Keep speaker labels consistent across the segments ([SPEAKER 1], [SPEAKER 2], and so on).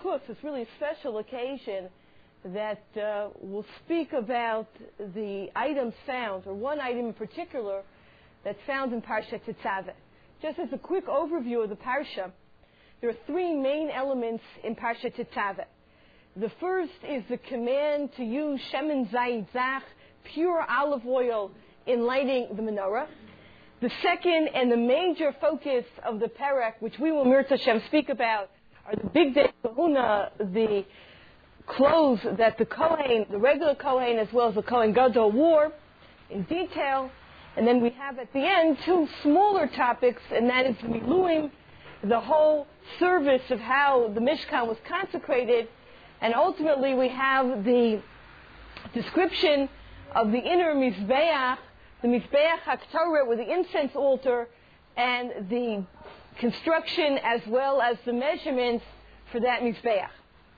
[SPEAKER 1] Sukkot, it's really a special occasion that will speak about the items found, or one item in particular that's found in Parshat Tetzaveh. Just as a quick overview of the Parsha, there are three main elements in Parshat Tetzaveh. The first is the command to use Shemen Zayit Zach, pure olive oil, in lighting the menorah. The second and the major focus of the Perek, which we will Mirz Hashem speak about, are the Big Day Kahuna, the clothes that the Kohen, the regular Kohen, as well as the Kohen Gadol wore in detail. And then we have at the end two smaller topics, and that is the Miluim, the whole service of how the Mishkan was consecrated. And ultimately we have the description of the inner Mizbeach, the Mizbeach HaKtorah with the incense altar, and the construction as well as the measurements for that Mizbeach.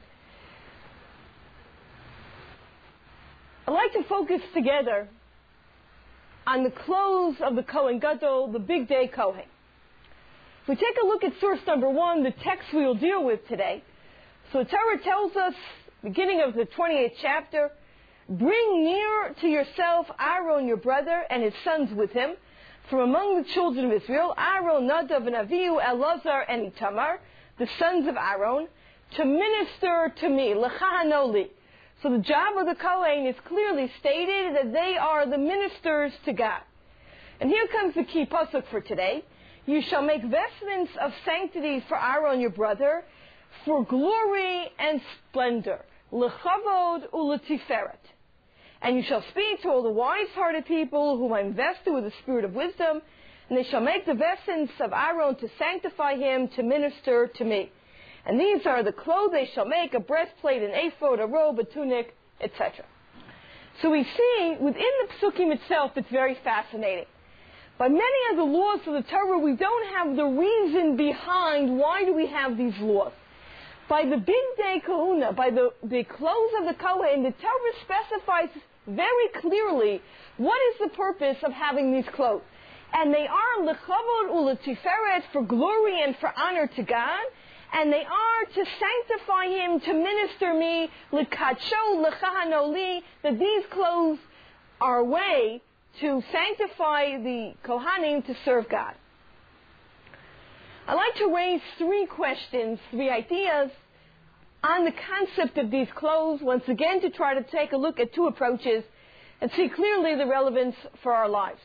[SPEAKER 1] I'd like to focus together on the clothes of the Kohen Gadol, the Big Day Kohen. If we take a look at source number 1, the text we will deal with today. So the Torah tells us, beginning of the 28th chapter, bring near to yourself Aaron your brother and his sons with him, from among the children of Israel, Aaron, Nadav, and Avihu, Elazar, and Itamar, the sons of Aaron, to minister to me, lechahanoli. So the job of the Kohen is clearly stated that they are the ministers to God. And here comes the key pasuk for today. You shall make vestments of sanctity for Aaron your brother, for glory and splendor, lechavod uletiferet. And you shall speak to all the wise-hearted people whom I invested with the spirit of wisdom, and they shall make the vestments of Aaron to sanctify him, to minister to me. And these are the clothes they shall make, a breastplate, an ephod, a robe, a tunic, etc. So we see, within the Psukim itself, it's very fascinating. By many of the laws of the Torah, we don't have the reason behind why do we have these laws. By the Big Day Kahuna, by the clothes of the Kohen, the Torah specifies very clearly what is the purpose of having these clothes. And they are lechavod uletiferet, for glory and for honor to God, and they are to sanctify him, to minister me, lekadsho lechahanoli, that these clothes are a way to sanctify the Kohanim to serve God. I'd like to raise three questions, three ideas on the concept of these clothes, once again to try to take a look at two approaches and see clearly the relevance for our lives.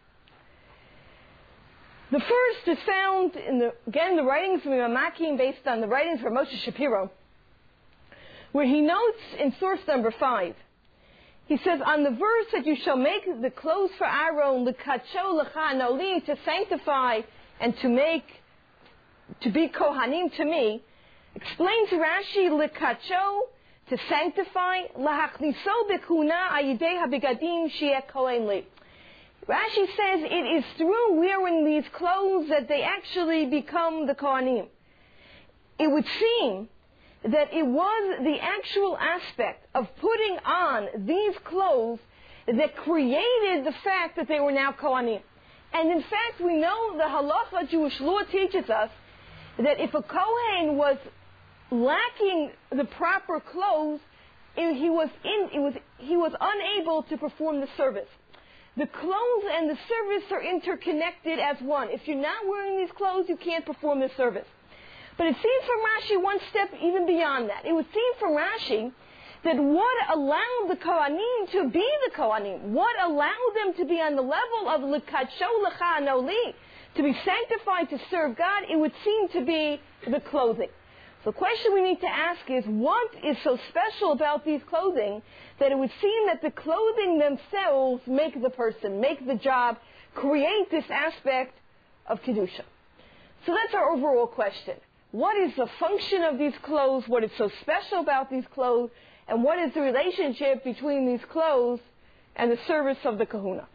[SPEAKER 1] The first is found in the writings of Ramakim, based on the writings of Moshe Shapiro, where he notes in source number 5, he says, on the verse that you shall make the clothes for Aaron, lekadsho lechahanoli, to sanctify and to be Kohanim to me, explains Rashi, lekadsho, to sanctify, lahachniso bekuna ayidei habigadim shieh kohen li. Rashi says it is through wearing these clothes that they actually become the Kohanim. It would seem that it was the actual aspect of putting on these clothes that created the fact that they were now Kohanim. And in fact, we know the halacha, Jewish law, teaches us that if a Kohen was lacking the proper clothes, he was unable to perform the service. The clothes and the service are interconnected as one. If you're not wearing these clothes, you can't perform the service. But it seems from Rashi one step even beyond that. It would seem from Rashi that what allowed the Kohanim to be the Kohanim, what allowed them to be on the level of lekadsho lechahanoli, to be sanctified to serve God, it would seem to be the clothing. So the question we need to ask is, what is so special about these clothing that it would seem that the clothing themselves make the person, make the job, create this aspect of Kedusha? So that's our overall question. What is the function of these clothes? What is so special about these clothes? And what is the relationship between these clothes and the service of the Kahuna?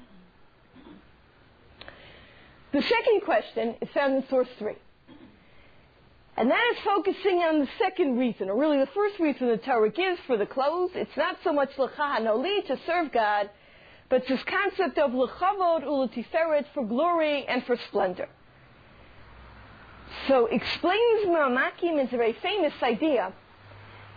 [SPEAKER 1] The second question is found in source 3. And that is focusing on the second reason, or really the first reason the Torah gives for the clothes. It's not so much lechahanoli, to serve God, but this concept of lechavod uletiferet, for glory and for splendor. So explains Ramakim is a very famous idea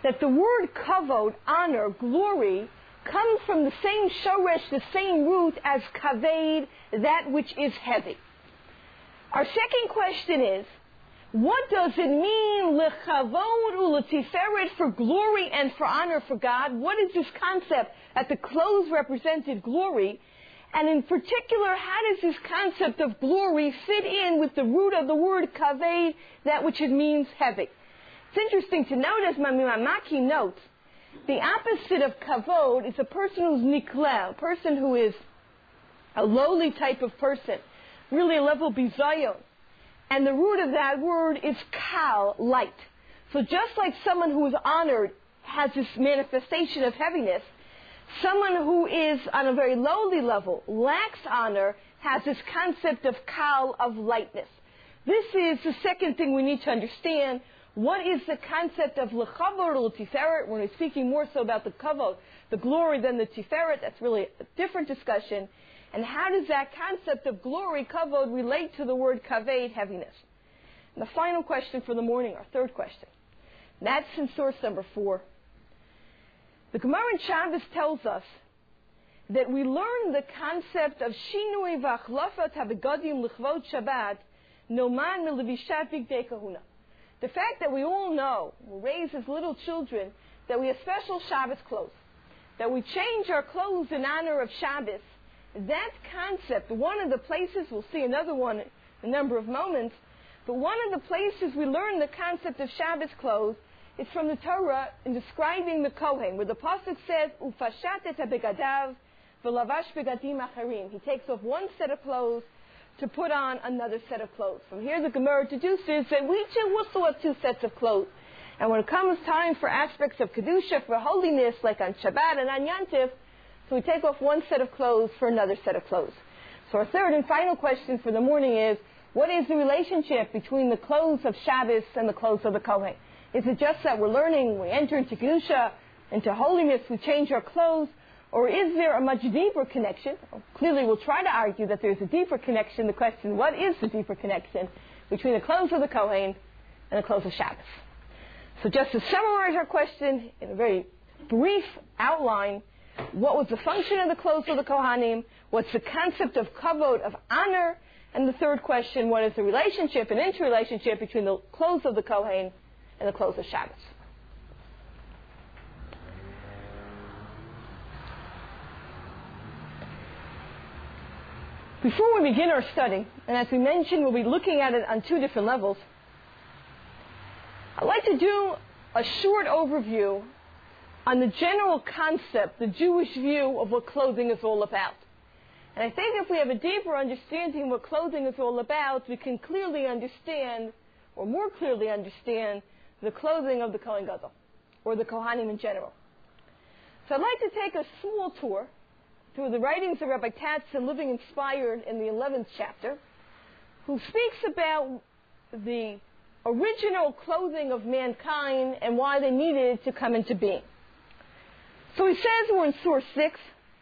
[SPEAKER 1] that the word kavod, honor, glory, comes from the same shoresh, the same root as kaved, that which is heavy. Our second question is, what does it mean, lechavod u'letiferet, for glory and for honor for God? What is this concept that the clothes represented glory? And in particular, how does this concept of glory fit in with the root of the word kaved, that which it means heavy? It's interesting to note, as Maki notes, the opposite of kavod is a person who's nikleh, a person who is a lowly type of person, really a level bizayon. And the root of that word is kal, light. So just like someone who is honored has this manifestation of heaviness, someone who is on a very lowly level, lacks honor, has this concept of kal, of lightness. This is the second thing we need to understand. What is the concept of lechavod or tiferet? When we're speaking more so about the kavod, the glory, than the tiferet, that's really a different discussion. And how does that concept of glory, kavod, relate to the word kaved, heaviness? And the final question for the morning, our third question. That's in source number 4. The Gemara in Shabbos tells us that we learn the concept of shinui v'achlafat habegadim l'chvod Shabbat noman milevishat bigdei kahuna. The fact that we all know, we're raised as little children, that we have special Shabbos clothes, that we change our clothes in honor of Shabbos, that concept, one of the places, we'll see another one in a number of moments, but one of the places we learn the concept of Shabbos clothes is from the Torah in describing the Kohen, where the Pasuk says, Ufashat et begadav v'lavash begadim acharim. He takes off one set of clothes to put on another set of clothes. From here the Gemara deduces that we too also have 2 sets of clothes. And when it comes time for aspects of Kedusha, for holiness, like on Shabbat and on Yantiv, so we take off one set of clothes for another set of clothes. So our third and final question for the morning is, what is the relationship between the clothes of Shabbos and the clothes of the Kohen? Is it just that we're learning, we enter into Kedusha, into holiness, we change our clothes, or is there a much deeper connection? Well, clearly we'll try to argue that there's a deeper connection. The question, what is the deeper connection between the clothes of the Kohen and the clothes of Shabbos? So just to summarize our question in a very brief outline, what was the function of the clothes of the Kohanim? What's the concept of kavod, of honor? And the third question, what is the relationship and interrelationship between the clothes of the Kohen and the clothes of Shabbos? Before we begin our study, and as we mentioned, we'll be looking at it on 2 different levels, I'd like to do a short overview on the general concept, the Jewish view of what clothing is all about. And I think if we have a deeper understanding of what clothing is all about, we can clearly understand, or more clearly understand, the clothing of the Kohen Gadol, or the Kohanim in general. So I'd like to take a small tour through the writings of Rabbi Tatzin, Living Inspired, in the 11th chapter, who speaks about the original clothing of mankind and why they needed to come into being. So he says, we're in source 6,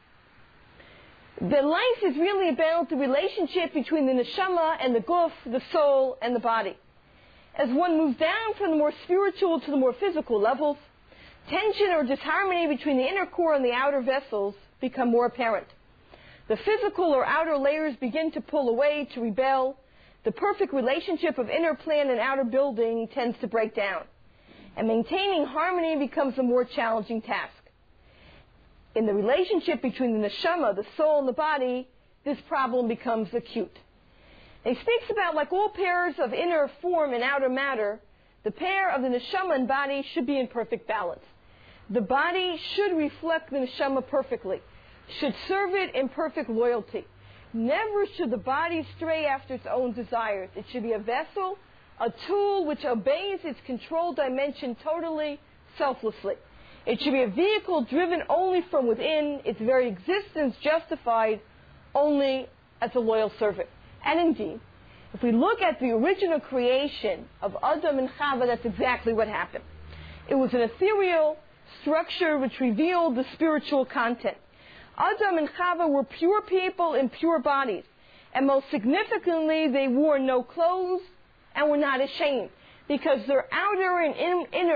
[SPEAKER 1] that life is really about the relationship between the neshama and the guf, the soul, and the body. As one moves down from the more spiritual to the more physical levels, tension or disharmony between the inner core and the outer vessels become more apparent. The physical or outer layers begin to pull away, to rebel. The perfect relationship of inner plan and outer building tends to break down. And maintaining harmony becomes a more challenging task. In the relationship between the neshama, the soul, and the body, this problem becomes acute. And he speaks about, like all pairs of inner form and outer matter, the pair of the neshama and body should be in perfect balance. The body should reflect the neshama perfectly, should serve it in perfect loyalty. Never should the body stray after its own desires. It should be a vessel, a tool which obeys its control dimension totally, selflessly. It should be a vehicle driven only from within, its very existence justified only as a loyal servant. And indeed, if we look at the original creation of Adam and Chava, that's exactly what happened. It was an ethereal structure which revealed the spiritual content. Adam and Chava were pure people in pure bodies. And most significantly, they wore no clothes and were not ashamed, because their outer and inner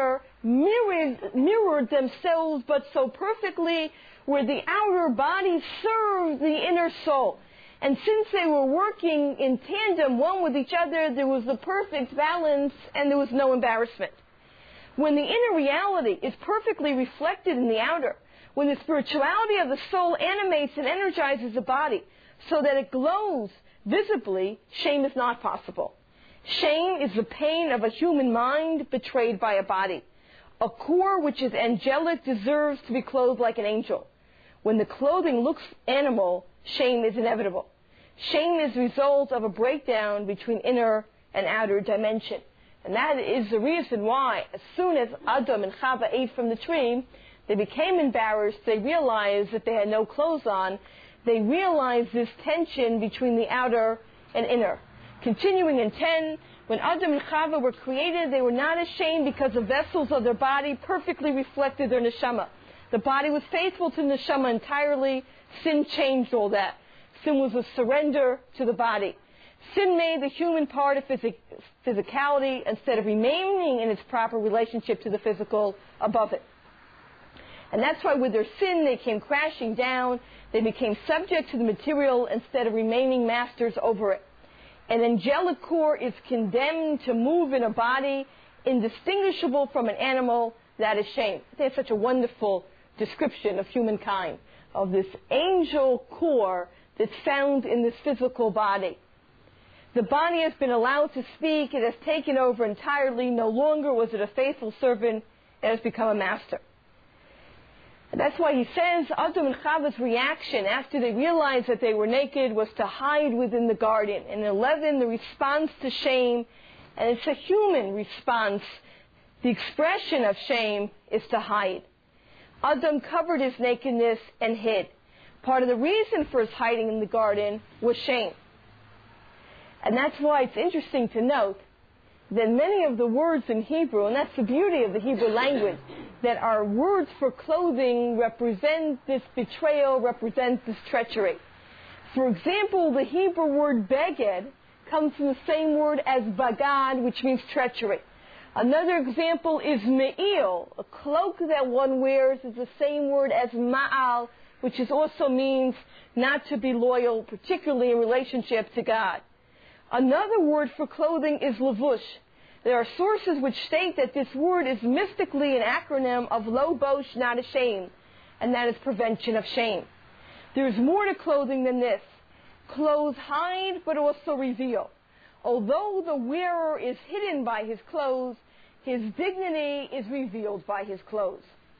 [SPEAKER 1] mirrored themselves, but so perfectly, where the outer body served the inner soul. And since they were working in tandem, one with each other, there was the perfect balance and there was no embarrassment. When the inner reality is perfectly reflected in the outer, when the spirituality of the soul animates and energizes the body so that it glows visibly, shame is not possible. Shame is the pain of a human mind betrayed by a body. A core which is angelic deserves to be clothed like an angel. When the clothing looks animal, shame is inevitable. Shame is the result of a breakdown between inner and outer dimension. And that is the reason why, as soon as Adam and Chava ate from the tree, they became embarrassed. They realized that they had no clothes on. They realized this tension between the outer and inner. Continuing in 10, when Adam and Chava were created, they were not ashamed because the vessels of their body perfectly reflected their neshama. The body was faithful to neshama entirely. Sin changed all that. Sin was a surrender to the body. Sin made the human part of physicality instead of remaining in its proper relationship to the physical above it. And that's why with their sin they came crashing down. They became subject to the material instead of remaining masters over it. An angelic core is condemned to move in a body indistinguishable from an animal. That is shame. I think it's such a wonderful description of humankind, of this angel core that's found in this physical body. The body has been allowed to speak. It has taken over entirely. No longer was it a faithful servant. It has become a master. And that's why he says Adam and Chava's reaction after they realized that they were naked was to hide within the garden. In 11, the response to shame, and it's a human response, the expression of shame is to hide. Adam covered his nakedness and hid. Part of the reason for his hiding in the garden was shame. And that's why it's interesting to note that many of the words in Hebrew, and that's the beauty of the Hebrew language, that our words for clothing represent this betrayal, represent this treachery. For example, the Hebrew word beged comes from the same word as bagad, which means treachery. Another example is me'il. A cloak that one wears is the same word as ma'al, which also means not to be loyal, particularly in relationship to God. Another word for clothing is levush. There are sources which state that this word is mystically an acronym of lo bosh, not ashamed, and that is prevention of shame. There is more to clothing than this. Clothes hide, but also reveal. Although the wearer is hidden by his clothes, his dignity is revealed by his clothes.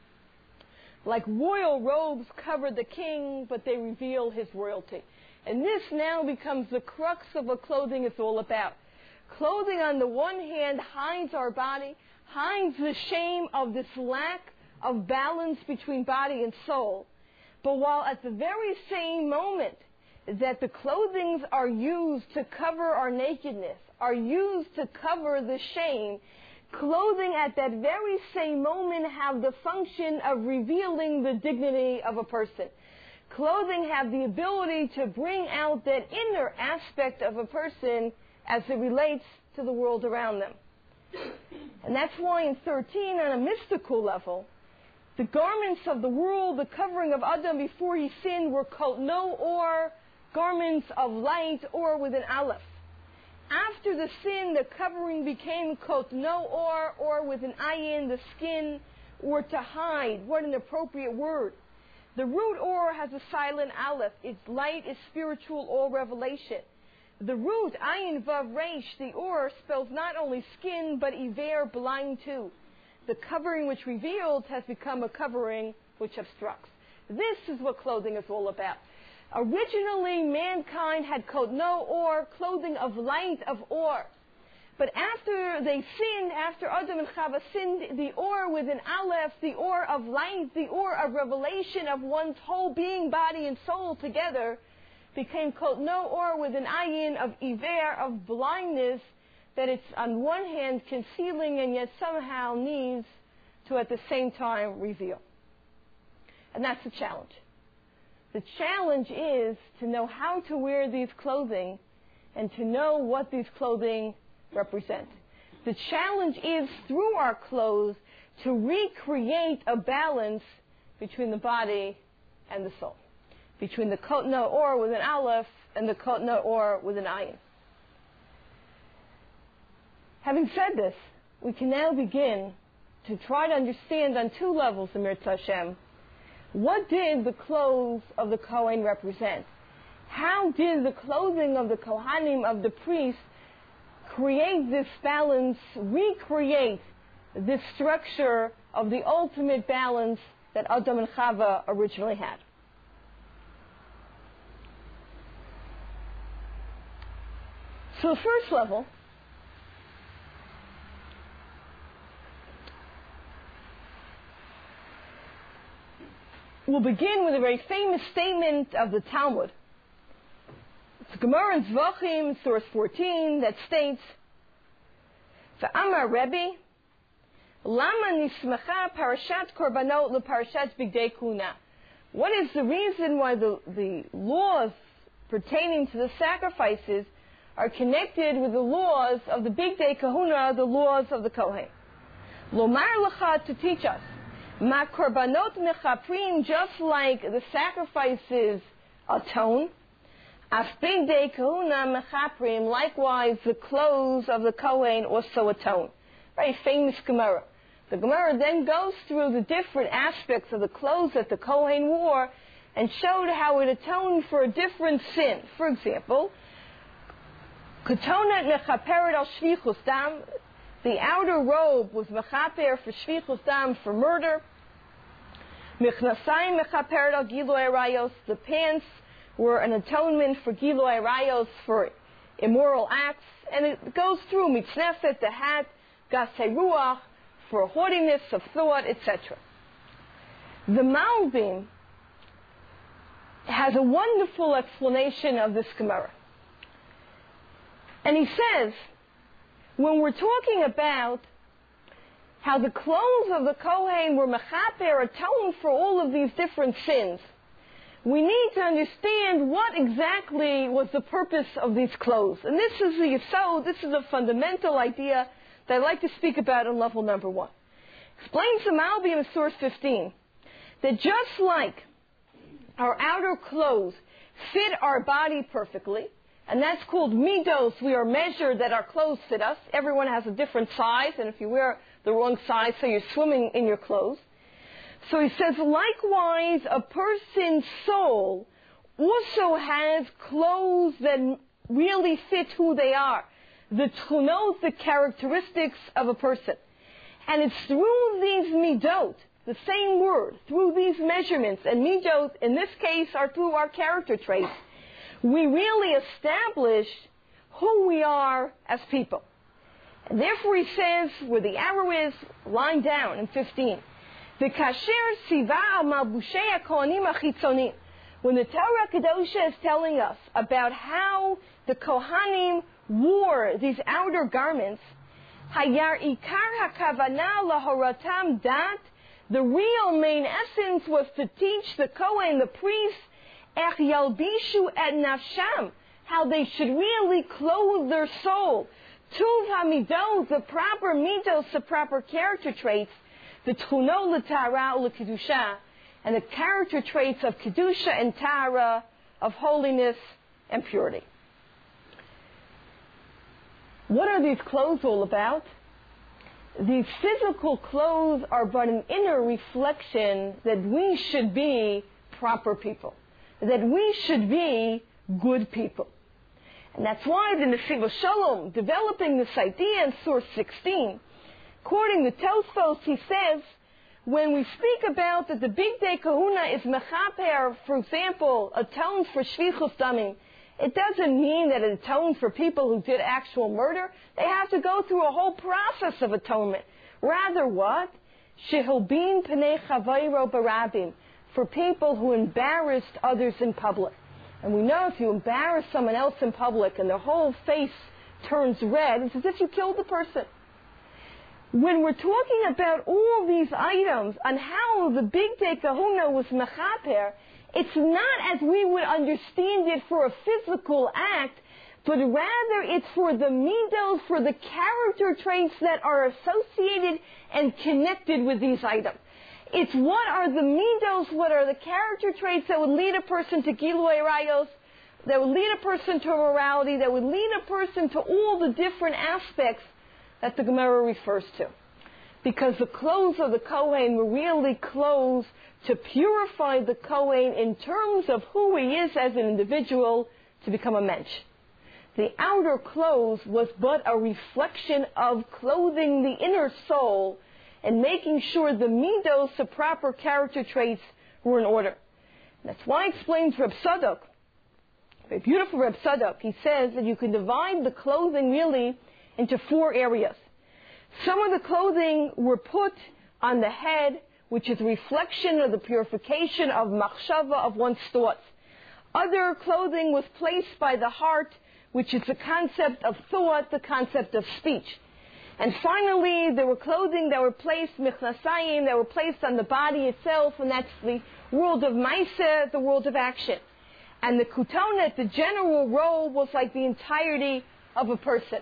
[SPEAKER 1] Like royal robes cover the king, but they reveal his royalty. And this now becomes the crux of what clothing is all about. Clothing, on the one hand, hides our body, hides the shame of this lack of balance between body and soul. But while at the very same moment that the clothings are used to cover our nakedness, are used to cover the shame, clothing at that very same moment have the function of revealing the dignity of a person. Clothing have the ability to bring out that inner aspect of a person as it relates to the world around them. And that's why in 13, on a mystical level, the garments of the world, the covering of Adam before he sinned, were called no or, garments of light, or with an aleph. After the sin, the covering became called no or with an ayin, the skin, or to hide. What an appropriate word. The root or has a silent aleph. Its light is spiritual or revelation. The root, ayin vav reish, the or, spells not only skin, but iver, blind too. The covering which reveals has become a covering which obstructs. This is what clothing is all about. Originally, mankind had no or, clothing of light, of or. But after they sinned, after Adam and Chava sinned, the or with an aleph, the or of light, the or of revelation of one's whole being, body, and soul together, became no or with an ayin of iver, of blindness, that it's on one hand concealing and yet somehow needs to at the same time reveal. And that's the challenge. The challenge is to know how to wear these clothing and to know what these clothing represent. The challenge is through our clothes to recreate a balance between the body and the soul, between the Kot Na'or with an Aleph and the Kot Na'or with an Ayin. Having said this, we can now begin to try to understand on two levels, Amir Hashem, what did the clothes of the Kohen represent? How did the clothing of the Kohanim, of the priests, create this balance, recreate this structure of the ultimate balance that Adam and Chava originally had? So the first level, we'll begin with a very famous statement of the Talmud. It's Gemara in Zvachim, source 14, that states, "V'amar Rebbe, lama nismacha parashat korbanot leparashat bigdei kuna." What is the reason why the laws pertaining to the sacrifices are connected with the laws of the bigdei kahuna, the laws of the Kohen? Lomar lecha, to teach us, ma korbanot mechaprim, just like the sacrifices atone, af bigdei kahuna mechaprim, likewise the clothes of the Kohen also atone. Very famous Gemara. The Gemara then goes through the different aspects of the clothes that the Kohen wore and showed how it atoned for a different sin. For example, Ketonet mechaperet al shvichus dam, the outer robe was mechaper for shvichus dam, for murder. Michnasayim mechaperet al gilui arayos, the pants were an atonement for gilui arayos, for immoral acts. And it goes through mitznefet, the hat, gasei ruach, for haughtiness of thought, etc. The Malbim has a wonderful explanation of this Gemara. And he says, when we're talking about how the clothes of the Kohen were mechaper, atoned for all of these different sins, we need to understand what exactly was the purpose of these clothes. And this is the yesod, this is a fundamental idea that I'd like to speak about on level number 1. Explains the Malbim in source 15, that just like our outer clothes fit our body perfectly, and that's called midos, we are measured that our clothes fit us. Everyone has a different size, and if you wear the wrong size, so you're swimming in your clothes. So he says, likewise, a person's soul also has clothes that really fit who they are, the tchunot, the characteristics of a person. And it's through these midot, the same word, through these measurements, and midot in this case are through our character traits, we really establish who we are as people. And therefore he says, where the arrow is, line down in 15, the kasher siva al malbushei kohanim achitzonim. When the Torah Kedosha is telling us about how the Kohanim wore these outer garments, hayar ikar hakavana lahoratam dat, the real main essence was to teach the Kohen, the priest, ech yalbishu et nafsham, how they should really clothe their soul. Tuv hamidot, the proper midos, the proper character traits, the tchuno l'tara u'lekedusha, and the character traits of kedusha and tara, of holiness and purity. What are these clothes all about? These physical clothes are but an inner reflection that we should be proper people, that we should be good people. And that's why the Nesiv Shalom, developing this idea in source 16, quoting the Tosfos, he says, when we speak about that the Bigdei Kahuna is mechaper, for example, atoned for shvichus damim, it doesn't mean that it atoned for people who did actual murder. They have to go through a whole process of atonement. Rather what? Shehobin pnei chavayro barabim, for people who embarrassed others in public. And we know if you embarrass someone else in public and their whole face turns red, it's as if you killed the person. When we're talking about all these items on how the Bigdei Kahuna was mechaper, it's not as we would understand it for a physical act, but rather it's for the midos, for the character traits that are associated and connected with these items. It's what are the midos, what are the character traits that would lead a person to Gilui Rayos, that would lead a person to morality, that would lead a person to all the different aspects that the Gemara refers to. Because the clothes of the Kohen were really clothes to purify the Kohen in terms of who he is as an individual to become a mensch. The outer clothes was but a reflection of clothing the inner soul and making sure the midos, the proper character traits, were in order. And that's why explains Reb Tzadok, a beautiful Reb Tzadok. He says that you can divide the clothing really into 4 areas. Some of the clothing were put on the head, which is a reflection of the purification of machshava, of one's thoughts. Other clothing was placed by the heart, which is the concept of thought, the concept of speech. And finally, there were clothing that were placed, michnasayim, that were placed on the body itself, and that's the world of maaseh, the world of action. And the kutonet, the general robe, was like the entirety of a person.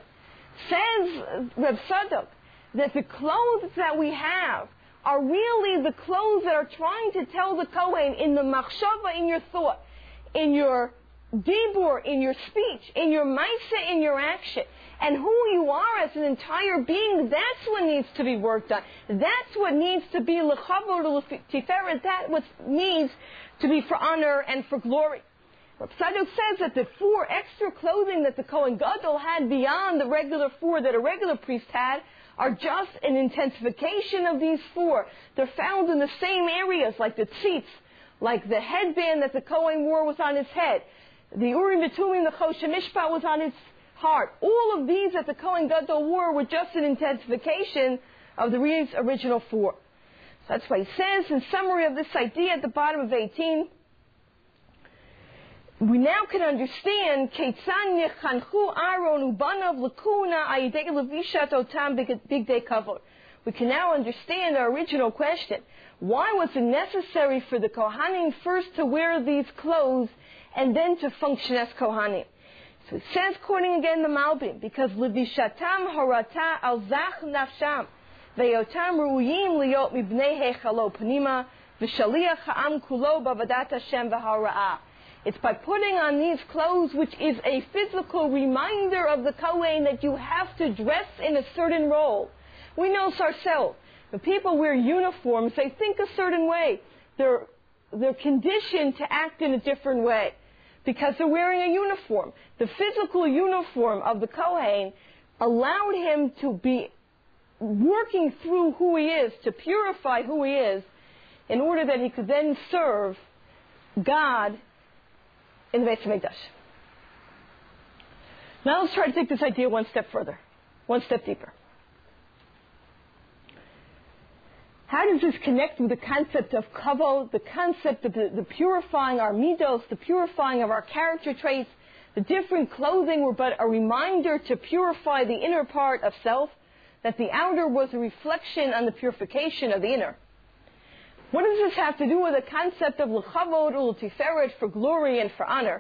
[SPEAKER 1] Says Reb Tzadok that the clothes that we have are really the clothes that are trying to tell the Kohen in the machshava, in your thought, in your dibur, in your speech, in your maaseh, in your action, and who you are as an entire being. That's what needs to be worked on. That's what needs to be lechavod tiferet. That's what needs to be for honor and for glory. Reb Tzadok says that the 4 extra clothing that the Kohen Gadol had beyond the regular 4 that a regular priest had are just an intensification of these 4. They're found in the same areas, like the tzitz, like the headband that the Kohen wore was on his head. The Urim V'Tumim, the Choshen Mishpat was on his heart. All of these that the Kohen Gadol wore were just an intensification of the original 4. So that's why he says, in summary of this idea at the bottom of 18, we now can understand Keitzan Yechanchu Aaron Ubanav Lakuna Ayidei Levishat Otam Bigdei Kavod. We can now understand our original question. Why was it necessary for the Kohanim first to wear these clothes and then to function as Kohanim? So it says, quoting again the Malbim, because Levishatam Horata Al Zach Nafsham Veyotam Ru'yim Liot Mibnei Hechalo Panima V'Shaliach Ha'am Kulo Bavadat Hashem V'Hara'ah. It's by putting on these clothes, which is a physical reminder of the Kohen that you have to dress in a certain role. We know this ourselves. When people wear uniforms, they think a certain way. They're conditioned to act in a different way because they're wearing a uniform. The physical uniform of the Kohen allowed him to be working through who he is, to purify who he is, in order that he could then serve God in the Beit HaMikdash. Now let's try to take this idea one step further, one step deeper. How does this connect with the concept of kavod, the concept of the purifying our midos, the purifying of our character traits? The different clothing were but a reminder to purify the inner part of self, that the outer was a reflection on the purification of the inner. What does this have to do with the concept of l'chavod u'l'tiferet, for glory and for honor?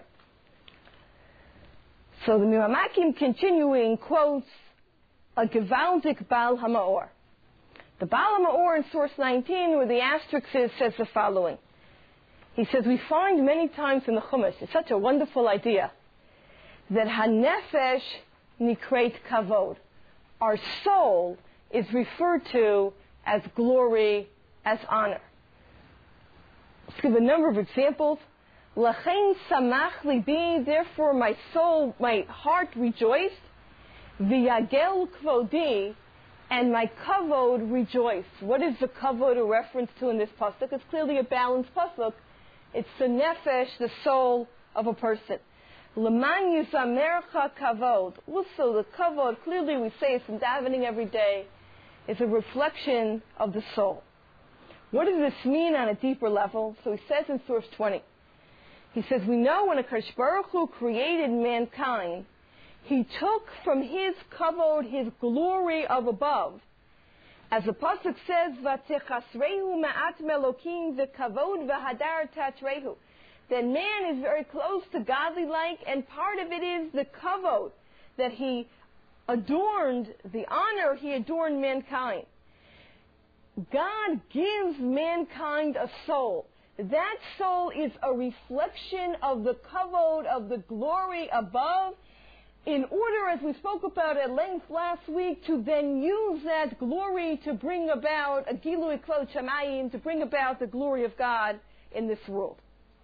[SPEAKER 1] So the Miramakim continuing quotes a gewaltig Baal HaMaor. The Baal HaMaor in source 19, where the asterisk is, says the following. He says, we find many times in the Chumash, it's such a wonderful idea, that hanefesh nikreit kavod. Our soul is referred to as glory, as honor. Let's give a number of examples. Lachein samach libi, therefore my soul, my heart rejoiced. V'yagel kvodi, and my kavod rejoiced. What is the kavod a reference to in this pasuk? It's clearly a balanced pasuk. It's the nefesh, the soul of a person. L'man yizamercha kavod. Also, the kavod, clearly we say it's in davening every day, is a reflection of the soul. What does this mean on a deeper level? So he says in source 20, he says, we know when HaKadosh Baruch Hu created mankind, he took from his kavod, his glory of above. As the pasuk says, "V'techasrehu ma'at melokim v'kavod v'hadar tatrehu," that man is very close to godly like, and part of it is the kavod, that he adorned, the honor he adorned mankind. God gives mankind a soul. That soul is a reflection of the kavod, of the glory above, in order, as we spoke about at length last week, to then use that glory to bring about a gilui kvod shamayim, to bring about the glory of God in this world.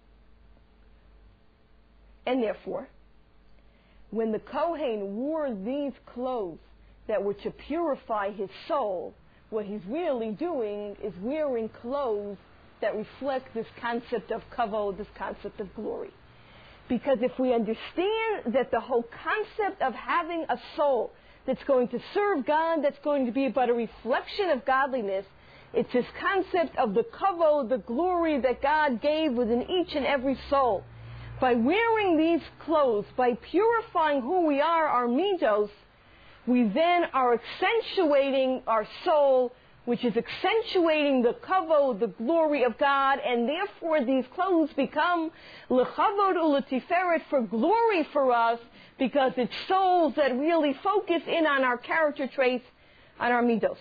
[SPEAKER 1] And therefore, when the Kohen wore these clothes that were to purify his soul, what he's really doing is wearing clothes that reflect this concept of kavod, this concept of glory. Because if we understand that the whole concept of having a soul that's going to serve God, that's going to be about a reflection of godliness, it's this concept of the kavod, the glory that God gave within each and every soul. By wearing these clothes, by purifying who we are, our midos, we then are accentuating our soul, which is accentuating the kavod, the glory of God, and therefore these clothes become lechavod uletiferet, for glory for us, because it's souls that really focus in on our character traits, on our midos.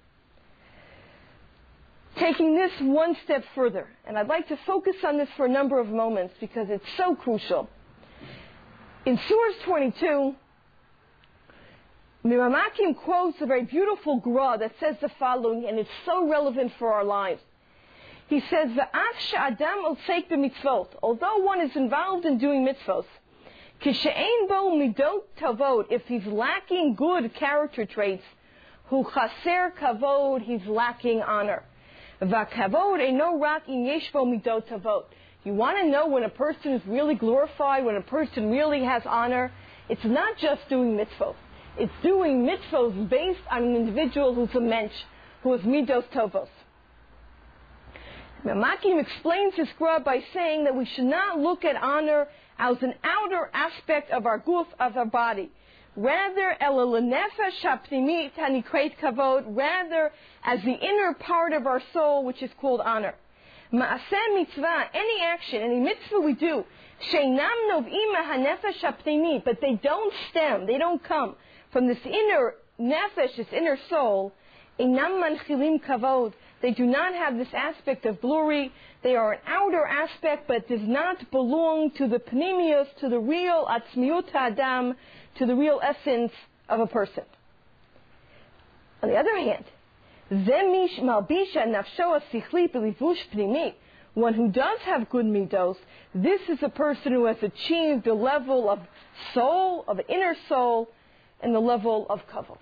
[SPEAKER 1] Taking this one step further, and I'd like to focus on this for a number of moments because it's so crucial. In Surah 22, Miramakim quotes a very beautiful gra that says the following, and it's so relevant for our lives. He says, "V'af she'adam otzek b'mitzvot," although one is involved in doing mitzvot, "kishe'ein bo midot tavot," if he's lacking good character traits, hu chaser kavod, he's lacking honor. V'kavod eino rak in yesh bo midot tavot. You want to know when a person is really glorified, when a person really has honor? It's not just doing mitzvot. It's doing mitzvot based on an individual who's a mensch, who is midos tovos. Makim explains this gra by saying that we should not look at honor as an outer aspect of our guf, of our body. Rather, rather as the inner part of our soul, which is called honor. Ma'aseh mitzvah, any action, any mitzvah we do, sheinam nov'im ha'nefesh ha'pnimit, but they don't stem, they don't come from this inner nefesh, this inner soul, einam manchilim kavod. They do not have this aspect of glory. They are an outer aspect, but does not belong to the pnimius, to the real atzmiut ha'adam, to the real essence of a person. On the other hand, zemish malbisha nafsho asichli b'livush pnimi, one who does have good midos, this is a person who has achieved a level of soul, of inner soul, and the level of kavod.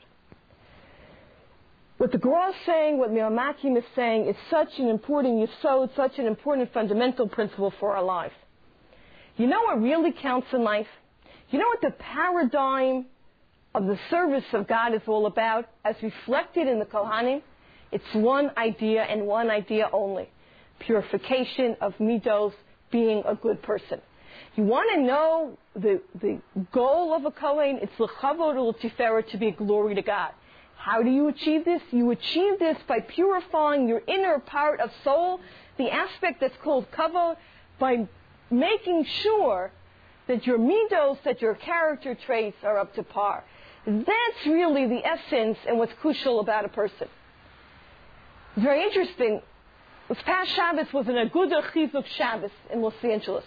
[SPEAKER 1] What the Gra is saying, what Miramakim is saying, is such an important yesod, such an important fundamental principle for our life. You know what really counts in life? You know what the paradigm of the service of God is all about, as reflected in the Kohanim? It's one idea and one idea only. Purification of midos, being a good person. You want to know the goal of a Kohen? It's l'chavod u'l'tiferet, to be a glory to God. How do you achieve this? You achieve this by purifying your inner part of soul, the aspect that's called kavod, by making sure that your midos, that your character traits are up to par. That's really the essence and what's crucial about a person. It's very interesting. This past Shabbos was an Agudah Chizuk Shabbos in Los Angeles.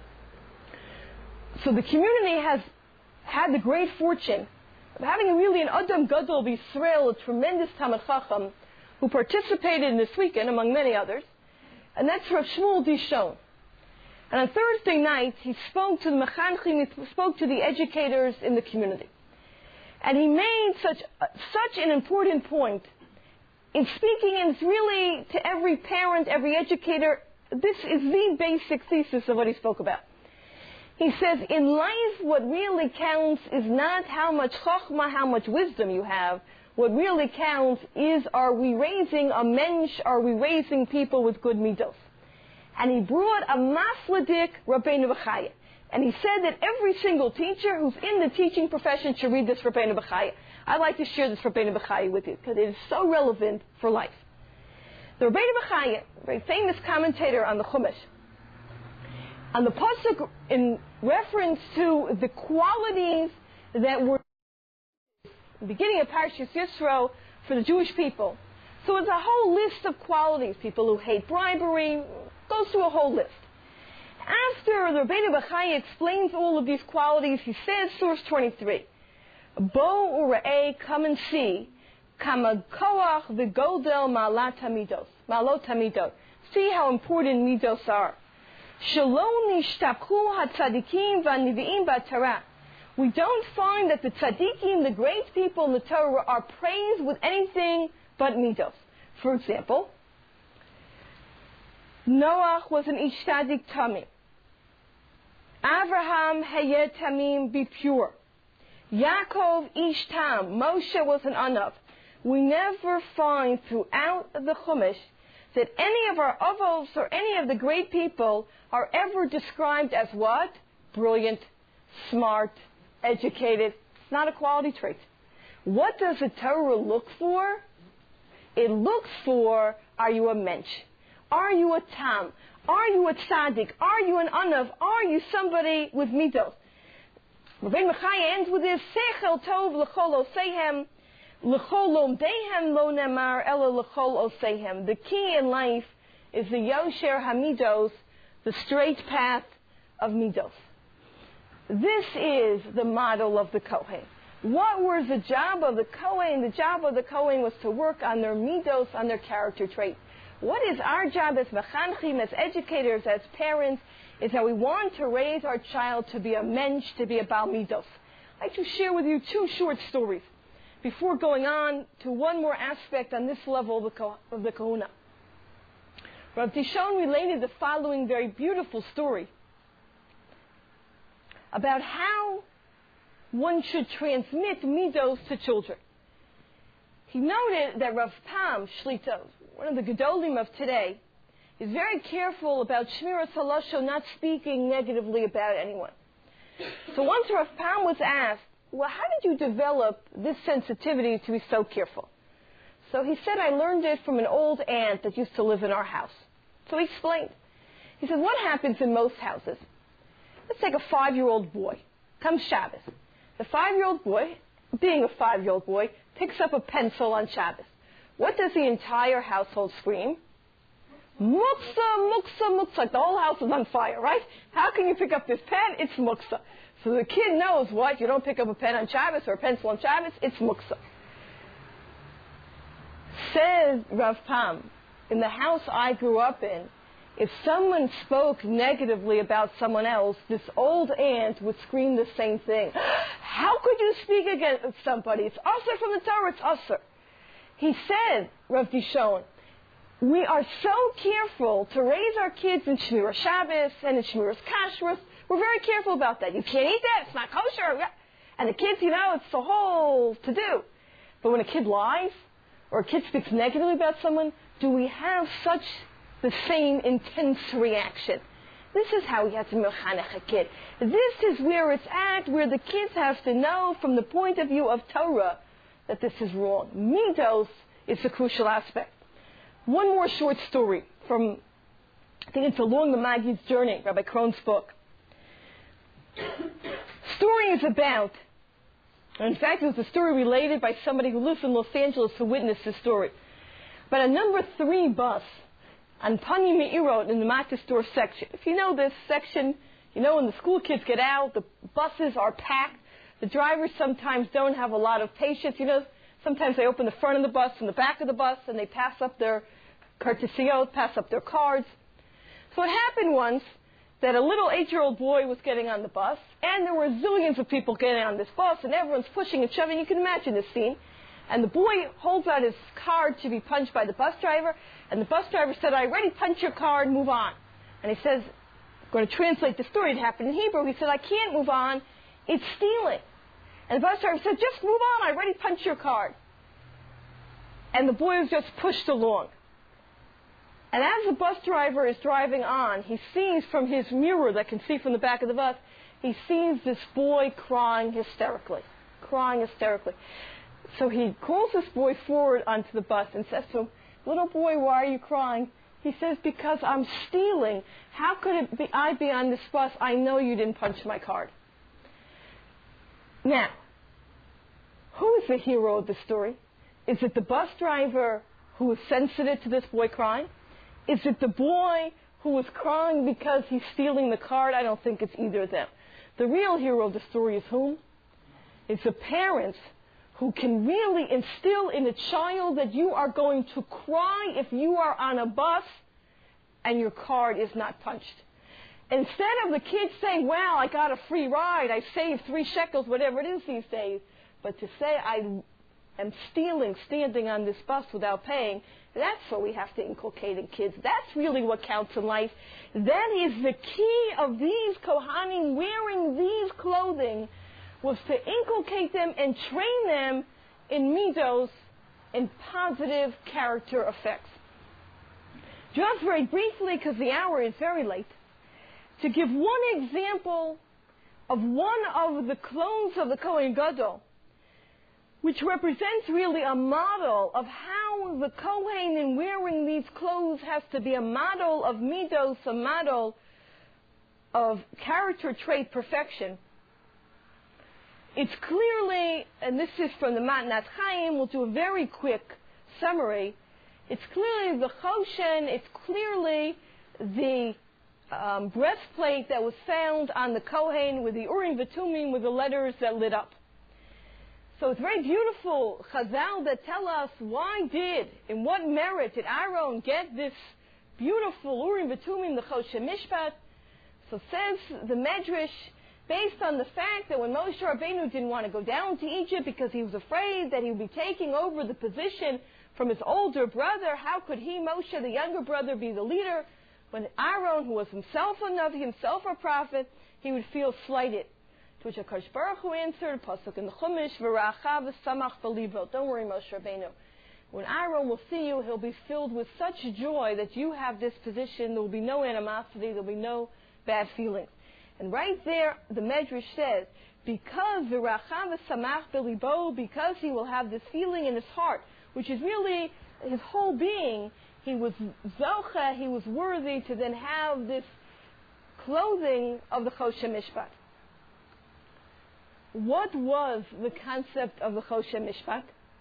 [SPEAKER 1] So the community has had the great fortune of having really an Adam Gadol B'Yisrael, a tremendous Talmid Chacham, who participated in this weekend, among many others, and that's Rav Shmuel Dishon. And on Thursday night, he spoke to the Mechanchim, he spoke to the educators in the community. And he made such an important point in speaking, and it's really to every parent, every educator, this is the basic thesis of what he spoke about. He says, in life, what really counts is not how much chokhmah, how much wisdom you have. What really counts is, are we raising a mensch, are we raising people with good midos? And he brought a mafladik Rabbeinu Bechaya. And he said that every single teacher who's in the teaching profession should read this Rabbeinu Bechaya. I'd like to share this Rabbeinu Bechaya with you, because it is so relevant for life. The Rabbeinu Bechaya, a very famous commentator on the Chumash, On the pasuk, in reference to the qualities that were the beginning of Parashas Yisro for the Jewish people. So it's a whole list of qualities. People who hate bribery, goes through a whole list. After the Rebbeinu Bechaya explains all of these qualities, he says, source 23, Bo ura'eh, come and see, kama koach v'godel ma'alot hamidot. See how important midos are. Shalom nishtapchu hatzadikim v'anivi'im b'Torah. We don't find that the tzaddikim, the great people in the Torah, are praised with anything but midos. For example, Noach was an ish tzaddik tamim. Avraham hayed tamim, be pure. Yaakov ish tam. Moshe was an anav. We never find throughout the Chumash that any of our avos or any of the great people are ever described as what? Brilliant, smart, educated. It's not a quality trait. What does the Torah look for? It looks for, are you a mensch? Are you a tam? Are you a tzaddik? Are you an anav? Are you somebody with midos? Rebbeinu Bechaya ends with this, Sechel tov l'chol oseihem, l'chol lomdehem lo nemar ela l'chol oseihem. The key in life is the yosher hamidos, the straight path of midos. This is the model of the Kohen. What was the job of the Kohen? The job of the Kohen was to work on their midos, on their character trait. What is our job as mechanchim, as educators, as parents, is that we want to raise our child to be a mensch, to be a bal midos. I'd like to share with you two short stories before going on to one more aspect on this level of the kahuna. Rav Dishon related the following very beautiful story about how one should transmit midos to children. He noted that Rav Pam Shlita, one of the Gedolim of today, is very careful about Shmiras Halosho, not speaking negatively about anyone. So once Rav Pam was asked, well, how did you develop this sensitivity to be so careful? So he said, I learned it from an old aunt that used to live in our house. So he explained. He said, what happens in most houses? Let's take a 5-year-old boy. Comes Shabbos. The 5-year-old boy, being a 5-year-old boy, picks up a pencil on Shabbos. What does the entire household scream? Muksa, muksa, muksa. Like the whole house is on fire, right? How can you pick up this pen? It's muksa. So the kid knows what? You don't pick up a pen on Shabbos or a pencil on Shabbos. It's muksa. Says Rav Pam, in the house I grew up in, if someone spoke negatively about someone else, this old aunt would scream the same thing. How could you speak against somebody? It's usher from the Torah, it's usher. He said, Rav Dishon, we are so careful to raise our kids in Shmira Shabbos and in Shmiras Kashrus. We're very careful about that. You can't eat that, it's not kosher. And the kids, it's the whole to-do. But when a kid lies, or a kid speaks negatively about someone, do we have such the same intense reaction? This is how we have to mechanech a kid. This is where it's at, where the kids have to know from the point of view of Torah that this is wrong. Midos is the crucial aspect. One more short story from, I think it's Along the Maggid's Journey, Rabbi Krohn's book. Story is about, and in fact it was a story related by somebody who lives in Los Angeles who witnessed this story, but a number 3 bus on Pani Me'irot in the Matis Store section. If you know this section, when the school kids get out, the buses are packed. The drivers sometimes don't have a lot of patience. Sometimes they open the front of the bus and the back of the bus and they pass up their cartesios, pass up their cards. So it happened once that a little 8-year-old boy was getting on the bus, and there were zillions of people getting on this bus, and everyone's pushing and shoving. You can imagine this scene. And the boy holds out his card to be punched by the bus driver, and the bus driver said, I already punched your card, move on. And he says, I'm going to translate the story. It happened in Hebrew. He said, I can't move on. It's stealing. And the bus driver said, just move on. I already punched your card. And the boy was just pushed along. And as the bus driver is driving on, he sees from his mirror that can see from the back of the bus, he sees this boy crying hysterically. So he calls this boy forward onto the bus and says to him, little boy, why are you crying? He says, because I'm stealing. How could I be on this bus? I know you didn't punch my card. Now, who is the hero of the story? Is it the bus driver who was sensitive to this boy crying? Is it the boy who was crying because he's stealing the card? I don't think it's either of them. The real hero of the story is whom? It's the parents who can really instill in a child that you are going to cry if you are on a bus and your card is not punched. Instead of the kids saying, wow, I got a free ride, I saved 3 shekels, whatever it is these days, but to say I am stealing, standing on this bus without paying, that's what we have to inculcate in kids. That's really what counts in life. That is the key of these Kohanim wearing these clothing, was to inculcate them and train them in midos, in positive character effects. Just very briefly, because the hour is very late, to give one example of one of the clones of the Kohen Gadol, which represents really a model of how the Kohen in wearing these clothes has to be a model of midos, a model of character trait perfection. It's clearly, and this is from the Matnat Chaim, we'll do a very quick summary. It's clearly the Choshen, it's clearly the breastplate that was found on the Kohen with the Urim V'Tumim with the letters that lit up. So it's very beautiful, Chazal, that tell us in what merit did Aaron get this beautiful Urim V'Tumim, the Choshen Mishpat. So says the Medrash, based on the fact that when Moshe Rabbeinu didn't want to go down to Egypt because he was afraid that he would be taking over the position from his older brother, how could he, Moshe, the younger brother, be the leader? When Aaron, who was himself a Navi, himself a prophet, he would feel slighted. To which HaKadosh Baruch Hu answered, Pasuk in the Chumash, V'ra'acha v'samach b'libo. Don't worry, Moshe Rabbeinu. When Aaron will see you, he'll be filled with such joy that you have this position. There will be no animosity. There will be no bad feelings. And right there, the Medrash says, because V'ra'acha v'samach b'libo, because he will have this feeling in his heart, which is really his whole being, he was zocha, he was worthy to then have this clothing of the Choshen Mishpat. What was the concept of the Choshen Mishpat?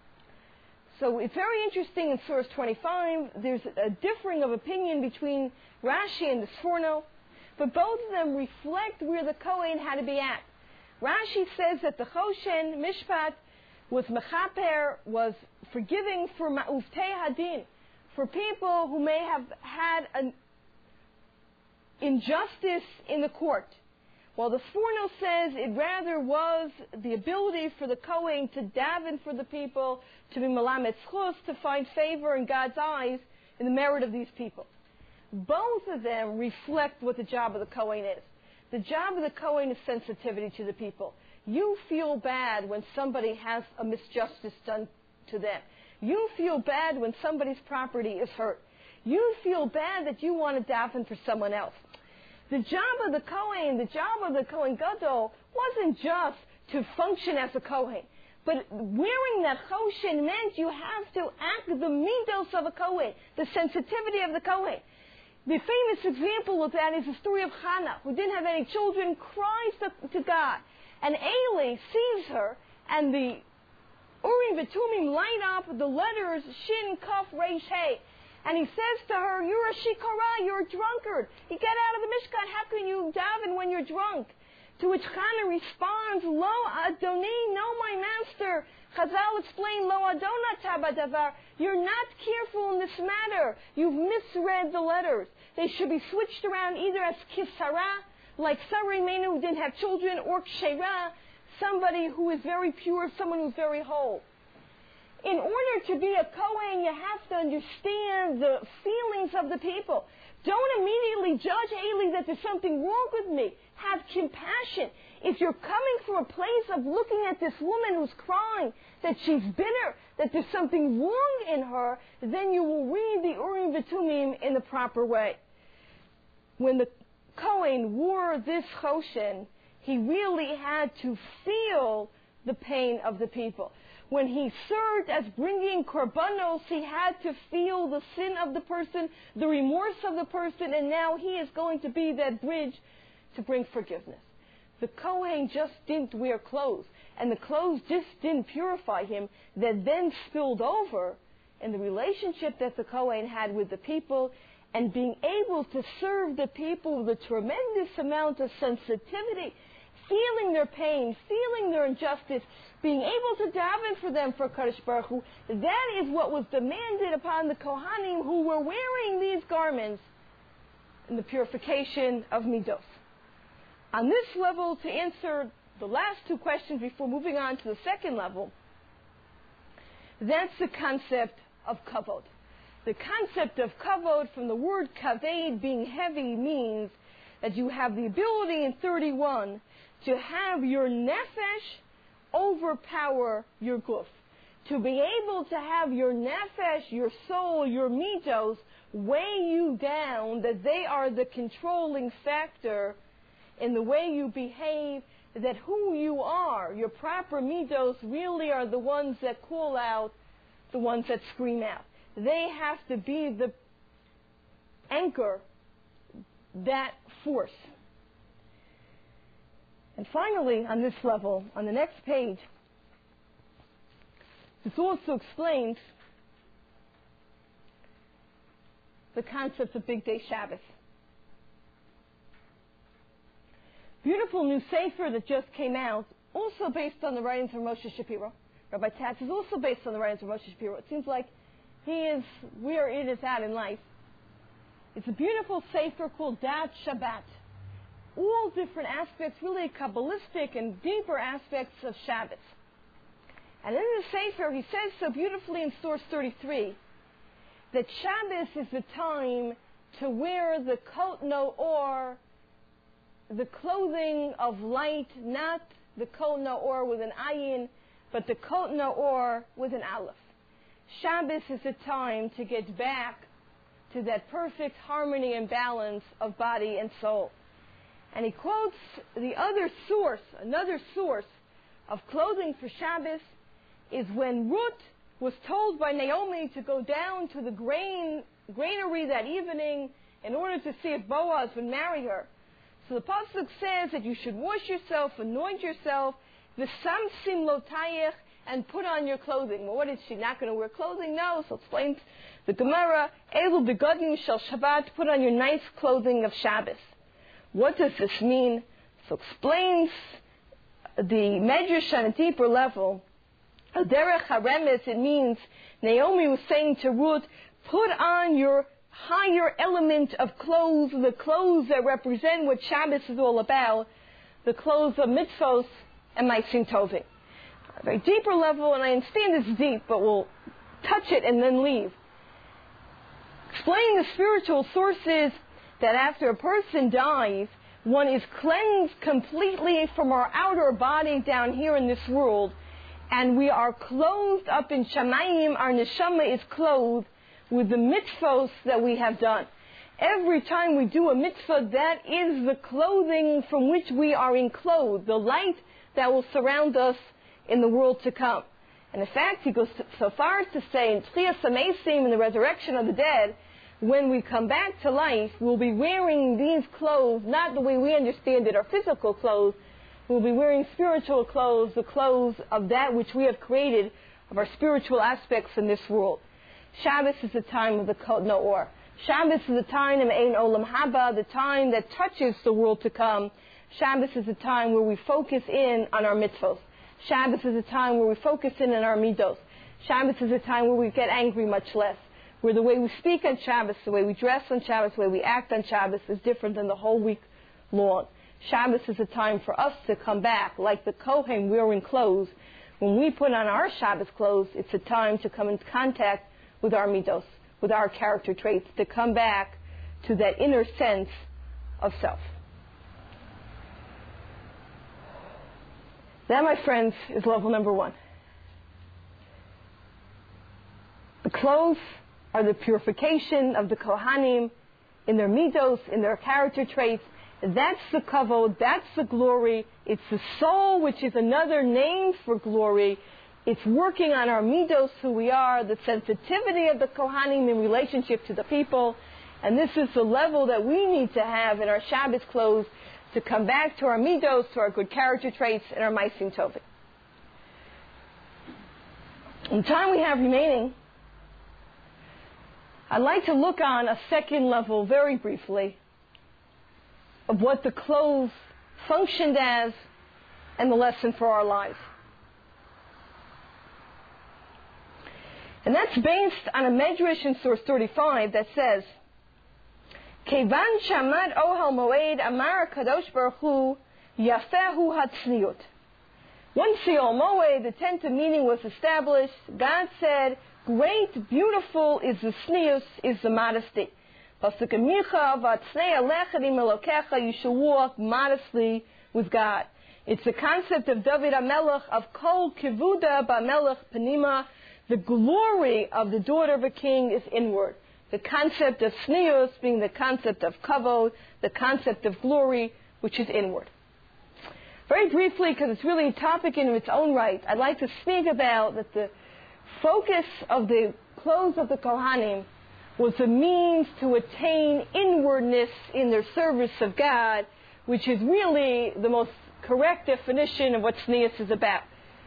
[SPEAKER 1] So it's very interesting in Source 25. There's a differing of opinion between Rashi and the Sforno, but both of them reflect where the Kohen had to be at. Rashi says that the Choshen Mishpat was mechaper, was forgiving for ma'uftei hadin, for people who may have had an injustice in the court. While the Sforno says it rather was the ability for the Kohen to daven for the people, to be malamet zchus, to find favor in God's eyes in the merit of these people. Both of them reflect what the job of the Kohen is. The job of the Kohen is sensitivity to the people. You feel bad when somebody has a misjustice done to them. You feel bad when somebody's property is hurt. You feel bad that you want to daven for someone else. The job of the Kohen, the job of the Kohen Gadol, wasn't just to function as a Kohen. But wearing that Choshen meant you have to act the midos of a Kohen, the sensitivity of the Kohen. The famous example of that is the story of Hannah, who didn't have any children, cries to God. And Eli sees her, and the Urim V'Tumim light up the letters Shin, Kaf, Reish, Hey. And he says to her, you're a shikara, you're a drunkard. You get out of the Mishkan, how can you daven when you're drunk? To which Hannah responds, Lo Adoni, no my master. Chazal explained, Lo Adona Tabadavar. You're not careful in this matter. You've misread the letters. They should be switched around either as Kisara, like Sarah Imenu who didn't have children, or Kshera, somebody who is very pure, someone who's very whole. In order to be a Kohen, you have to understand the feelings of the people. Don't immediately judge Eli that there's something wrong with me. Have compassion. If you're coming from a place of looking at this woman who's crying, that she's bitter, that there's something wrong in her, then you will read the Urim V'Tumim in the proper way. When the Kohen wore this Choshen, he really had to feel the pain of the people. When he served as bringing korbanos, he had to feel the sin of the person, the remorse of the person, and now he is going to be that bridge to bring forgiveness. The Kohen just didn't wear clothes, and the clothes just didn't purify him, that then spilled over in the relationship that the Kohen had with the people, and being able to serve the people with a tremendous amount of sensitivity, feeling their pain, feeling their injustice, being able to daven for them for Kadosh Baruch Hu. That is what was demanded upon the Kohanim who were wearing these garments in the purification of Midos. On this level, to answer the last two questions before moving on to the second level, that's the concept of kavod. The concept of kavod, from the word kaved, being heavy, means that you have the ability in 31 to have your nefesh overpower your guf. To be able to have your nefesh, your soul, your midos weigh you down, that they are the controlling factor in the way you behave, that who you are, your proper midos, really are the ones that call out, the ones that scream out. They have to be the anchor, that force. And finally, on this level, on the next page, this also explains the concept of Big Day Shabbos. Beautiful new sefer that just came out, also based on the writings of Moshe Shapiro. Rabbi Tatz is also based on the writings of Moshe Shapiro. It seems like he is where it is at in life. It's a beautiful sefer called Dat Shabbat. All different aspects, really Kabbalistic and deeper aspects of Shabbos. And in the sefer, he says so beautifully in source 33 that Shabbos is the time to wear the kot no'or, the clothing of light, not the kot no'or with an ayin, but the kot no'or with an aleph. Shabbos is a time to get back to that perfect harmony and balance of body and soul. And he quotes the other source, another source of clothing for Shabbos, is when Ruth was told by Naomi to go down to the granary that evening in order to see if Boaz would marry her. So the pasuk says that you should wash yourself, anoint yourself, v'samsim lotayich, and put on your clothing. Well, what is she, not going to wear clothing? No. So explains the Gemara, Elu begodim shel Shabbat, put on your nice clothing of Shabbos. What does this mean? So explains the Medrash on a deeper level. Derech haremes, it means Naomi was saying to Ruth, put on your higher element of clothes, the clothes that represent what Shabbos is all about, the clothes of mitzvos and ma'asim tovim. A very deeper level, and I understand it's deep, but we'll touch it and then leave. Explaining the spiritual sources that after a person dies, one is cleansed completely from our outer body down here in this world, and we are clothed up in Shamayim. Our neshama is clothed with the mitzvos that we have done. Every time we do a mitzvah, that is the clothing from which we are enclosed, the light that will surround us in the world to come. And in fact, he goes so far as to say in Tchias HaMeisim, in the resurrection of the dead, when we come back to life, we'll be wearing these clothes, not the way we understand it, our physical clothes. We'll be wearing spiritual clothes, the clothes of that which we have created, of our spiritual aspects in this world. Shabbos is the time of the Kot No'or. Shabbos is the time of Ein Olam Haba, the time that touches the world to come. Shabbos is the time where we focus in on our mitzvos. Shabbos is a time where we focus in on our midos. Shabbos is a time where we get angry much less. Where the way we speak on Shabbos, the way we dress on Shabbos, the way we act on Shabbos is different than the whole week long. Shabbos is a time for us to come back, like the Kohen wearing clothes. When we put on our Shabbos clothes, it's a time to come in contact with our midos, with our character traits, to come back to that inner sense of self. That, my friends, is level number one. The clothes are the purification of the Kohanim in their midos, in their character traits. That's the kavod, that's the glory. It's the soul, which is another name for glory. It's working on our midos, who we are, the sensitivity of the Kohanim in relationship to the people. And this is the level that we need to have in our Shabbos clothes to come back to our midos, to our good character traits, and our maisim tovim. In the time we have remaining, I'd like to look on a second level very briefly of what the clothes functioned as and the lesson for our lives. And that's based on a medrash in source 35 that says, Kevan shamad ohel moed amar kadosh baruch hu yafehu hatzniut. Once the Ohel Moed, the tent of meeting, was established, God said, great, beautiful is the tznius, is the modesty. Pasuk Micha, v'atznei alecha v'melokecha, you shall walk modestly with God. It's the concept of David HaMelech, of kol kivuda b'melech panima. The glory of the daughter of a king is inward. The concept of tznius being the concept of kavod, the concept of glory, which is inward. Very briefly, because it's really a topic in its own right, I'd like to speak about that the focus of the clothes of the Kohanim was a means to attain inwardness in their service of God, which is really the most correct definition of what tznius is about.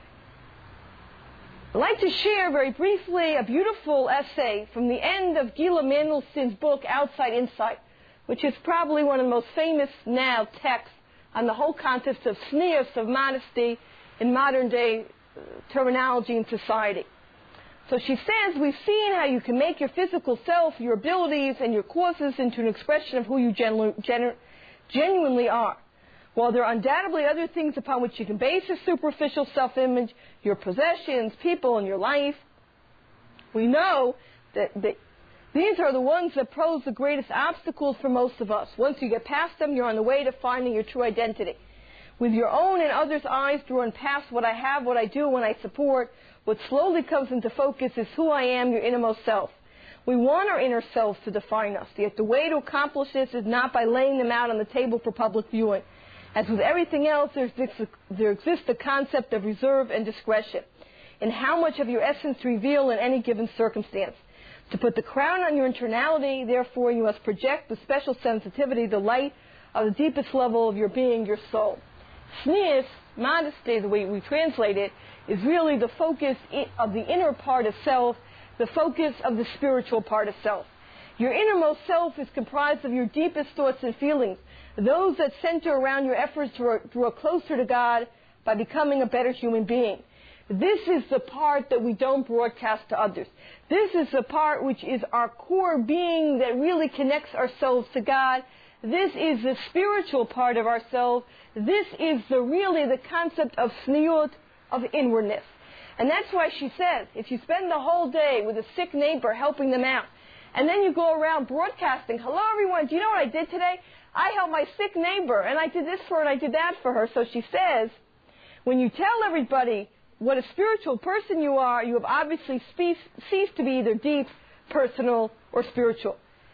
[SPEAKER 1] I'd like to share very briefly a beautiful essay from the end of Gila Mandelson's book, Outside Inside, which is probably one of the most famous now texts on the whole concept of tznius, of modesty, in modern day terminology in society. So she says, we've seen how you can make your physical self, your abilities, and your causes into an expression of who you genuinely are. While there are undoubtedly other things upon which you can base your superficial self-image, your possessions, people, and your life, we know that these are the ones that pose the greatest obstacles for most of us. Once you get past them, you're on the way to finding your true identity. With your own and others' eyes drawn past what I have, what I do, when I support, what slowly comes into focus is who I am, your innermost self. We want our inner selves to define us, yet the way to accomplish this is not by laying them out on the table for public viewing. As with everything else, there exists the concept of reserve and discretion in how much of your essence to reveal in any given circumstance. To put the crown on your internality, therefore, you must project with special sensitivity the light of the deepest level of your being, your soul. Tznius, modesty, the way we translate it, is really the focus of the inner part of self, the focus of the spiritual part of self. Your innermost self is comprised of your deepest thoughts and feelings, those that center around your efforts to draw closer to God by becoming a better human being. This is the part that we don't broadcast to others. This is the part which is our core being that really connects ourselves to God. This is the spiritual part of ourselves. This is really the concept of tzniut, of inwardness. And that's why she says, if you spend the whole day with a sick neighbor helping them out, and then you go around broadcasting, hello everyone, do you know what I did today? I helped my sick neighbor, and I did this for her, and I did that for her. So she says, when you tell everybody what a spiritual person you are, you have obviously ceased to be either deep, personal, or spiritual.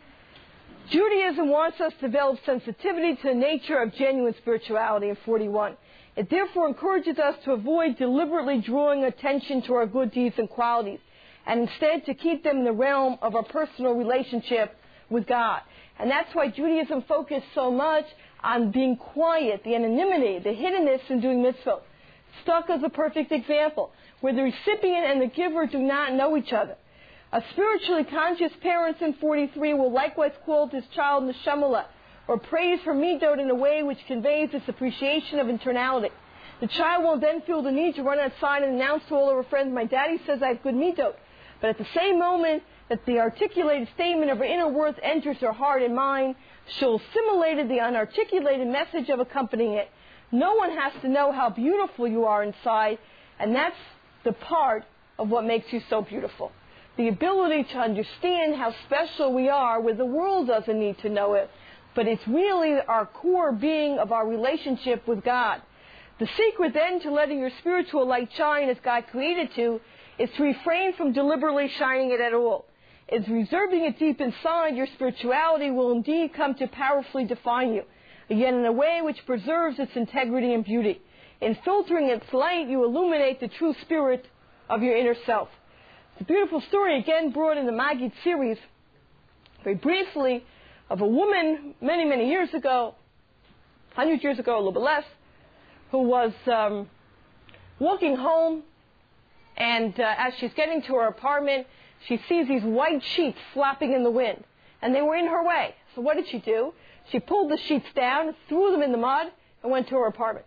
[SPEAKER 1] Judaism wants us to develop sensitivity to the nature of genuine spirituality in 41. It therefore encourages us to avoid deliberately drawing attention to our good deeds and qualities, and instead to keep them in the realm of our personal relationship with God. And that's why Judaism focused so much on being quiet, the anonymity, the hiddenness in doing mitzvot. Tzedakah is a perfect example, where the recipient and the giver do not know each other. A spiritually conscious parent in 43 will likewise call his child neshamala, or praise her midot in a way which conveys this appreciation of internality. The child will then feel the need to run outside and announce to all of her friends, my daddy says I have good midot. But at the same moment that the articulated statement of her inner worth enters her heart and mind, she'll assimilate the unarticulated message of accompanying it. No one has to know how beautiful you are inside, and that's the part of what makes you so beautiful. The ability to understand how special we are where the world doesn't need to know it, but it's really our core being of our relationship with God. The secret then to letting your spiritual light shine as God created to is to refrain from deliberately shining it at all. It's reserving it deep inside, your spirituality will indeed come to powerfully define you, yet in a way which preserves its integrity and beauty. In filtering its light, you illuminate the true spirit of your inner self. It's a beautiful story, again brought in the Maggid series, very briefly, of a woman many, many years ago, 100 years ago, a little bit less, who was walking home, and as she's getting to her apartment, she sees these white sheets flapping in the wind, and they were in her way. So what did she do? She pulled the sheets down, threw them in the mud, and went to her apartment.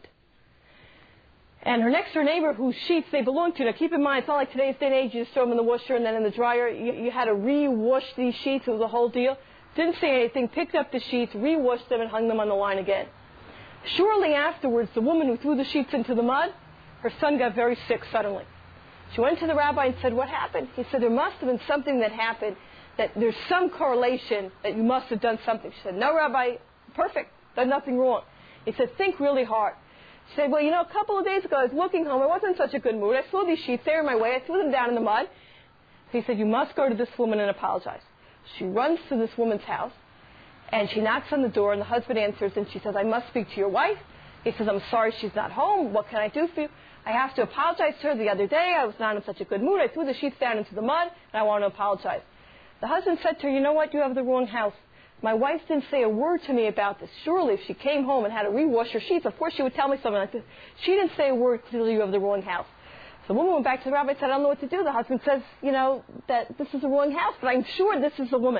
[SPEAKER 1] And her next door neighbor, whose sheets they belonged to, now keep in mind, it's not like today's day and age, you just throw them in the washer and then in the dryer. You had to re-wash these sheets. It was a whole deal. Didn't say anything, picked up the sheets, re-washed them, and hung them on the line again. Shortly afterwards, the woman who threw the sheets into the mud, her son got very sick suddenly. She went to the rabbi and said, what happened? He said, there must have been something that happened, that there's some correlation that you must have done something. She said, no, Rabbi, perfect, done nothing wrong. He said, think really hard. She said, well, you know, a couple of days ago I was walking home, I wasn't in such a good mood. I saw these sheets, they were in my way, I threw them down in the mud. He said, you must go to this woman and apologize. She runs to this woman's house, and she knocks on the door, and the husband answers, and she says, I must speak to your wife. He says, I'm sorry she's not home. What can I do for you? I have to apologize to her. The other day, I was not in such a good mood. I threw the sheets down into the mud, and I want to apologize. The husband said to her, you know what? You have the wrong house. My wife didn't say a word to me about this. Surely, if she came home and had to rewash her sheets, of course she would tell me something like this. She didn't say a word. Clearly, you have the wrong house. So the woman went back to the rabbi and said, I don't know what to do. The husband says, you know, that this is the wrong house, but I'm sure this is the woman.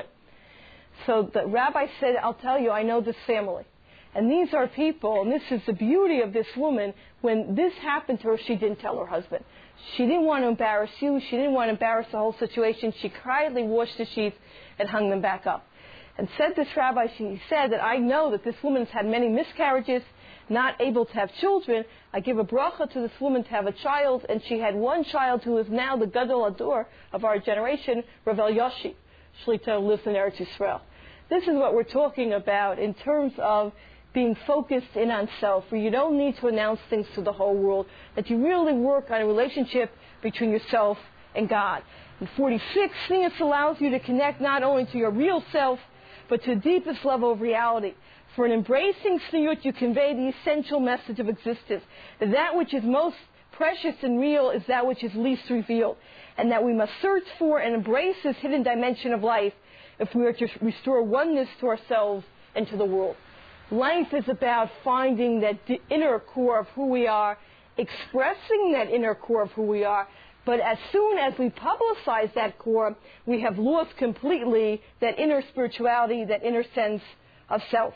[SPEAKER 1] So the rabbi said, I'll tell you, I know this family. And these are people, and this is the beauty of this woman. When this happened to her, she didn't tell her husband. She didn't want to embarrass you. She didn't want to embarrass the whole situation. She quietly washed the sheets and hung them back up. And said this rabbi, she said that I know that this woman has had many miscarriages, not able to have children. I give a bracha to this woman to have a child, and she had one child who is now the Gadol Ador of our generation, Rav Elyashiv Shlita, lives in Eretz Yisrael. This is what we're talking about in terms of being focused in on self, where you don't need to announce things to the whole world, that you really work on a relationship between yourself and God. In 46, Tznius allows you to connect not only to your real self, but to the deepest level of reality. For in embracing Tzniut, you convey the essential message of existence, that which is most precious and real is that which is least revealed, and that we must search for and embrace this hidden dimension of life if we are to restore oneness to ourselves and to the world. Life is about finding that inner core of who we are, expressing that inner core of who we are, but as soon as we publicize that core, we have lost completely that inner spirituality, that inner sense of self.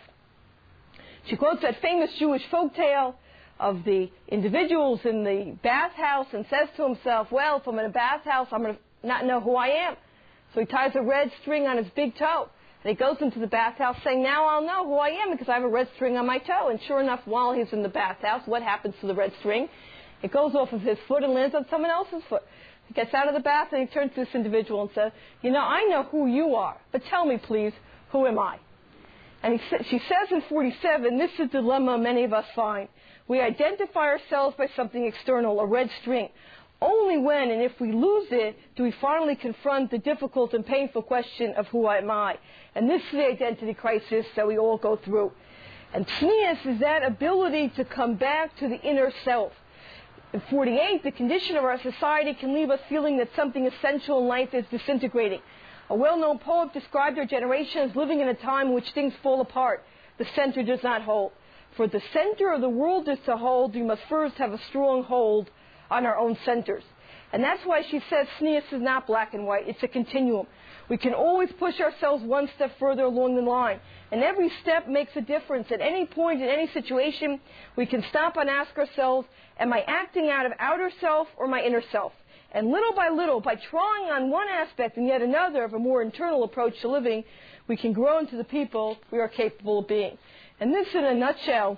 [SPEAKER 1] She quotes that famous Jewish folktale of the individuals in the bathhouse and says to himself, well, if I'm in a bathhouse, I'm going to not know who I am. So he ties a red string on his big toe. And he goes into the bathhouse saying, now I'll know who I am because I have a red string on my toe. And sure enough, while he's in the bathhouse, what happens to the red string? It goes off of his foot and lands on someone else's foot. He gets out of the bath and he turns to this individual and says, you know, I know who you are, but tell me, please, who am I? And she says in 47, this is the dilemma many of us find. We identify ourselves by something external, a red string. Only when and if we lose it do we finally confront the difficult and painful question of who am I. And this is the identity crisis that we all go through. And Tznius is that ability to come back to the inner self. In 48, the condition of our society can leave us feeling that something essential in life is disintegrating. A well-known poet described our generation as living in a time in which things fall apart. The center does not hold. For the center of the world is to hold, we must first have a strong hold on our own centers. And that's why she says Tznius is not black and white. It's a continuum. We can always push ourselves one step further along the line. And every step makes a difference. At any point, in any situation, we can stop and ask ourselves, am I acting out of outer self or my inner self? And little by little, by trying on one aspect and yet another of a more internal approach to living, we can grow into the people we are capable of being. And this, in a nutshell,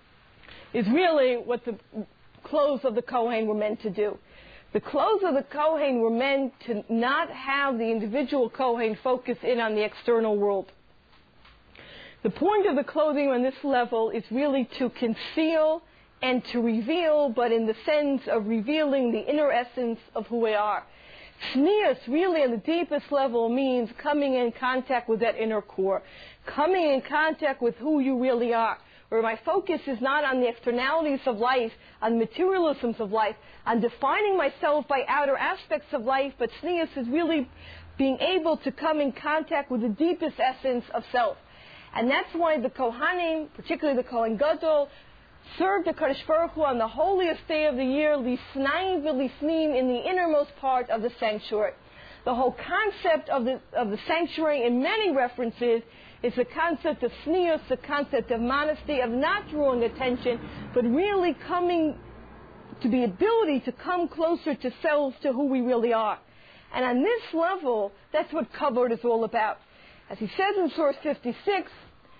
[SPEAKER 1] is really what the clothes of the Kohen were meant to do. The clothes of the Kohen were meant to not have the individual Kohen focus in on the external world. The point of the clothing on this level is really to conceal and to reveal, but in the sense of revealing the inner essence of who we are. Tznius really on the deepest level means coming in contact with that inner core, coming in contact with who you really are. where my focus is not on the externalities of life, on the materialisms of life, on defining myself by outer aspects of life, but tznius is really being able to come in contact with the deepest essence of self. And that's why the Kohanim, particularly the Kohen Gadol, served the Kadosh Baruch Hu on the holiest day of the year, lisnaim v'lifnim, in the innermost part of the sanctuary. The whole concept of the sanctuary, in many references, is the concept of tznius, the concept of modesty, of not drawing attention, but really coming to the ability to come closer to self, to who we really are. And on this level, that's what kavod is all about. As he says in Source 56,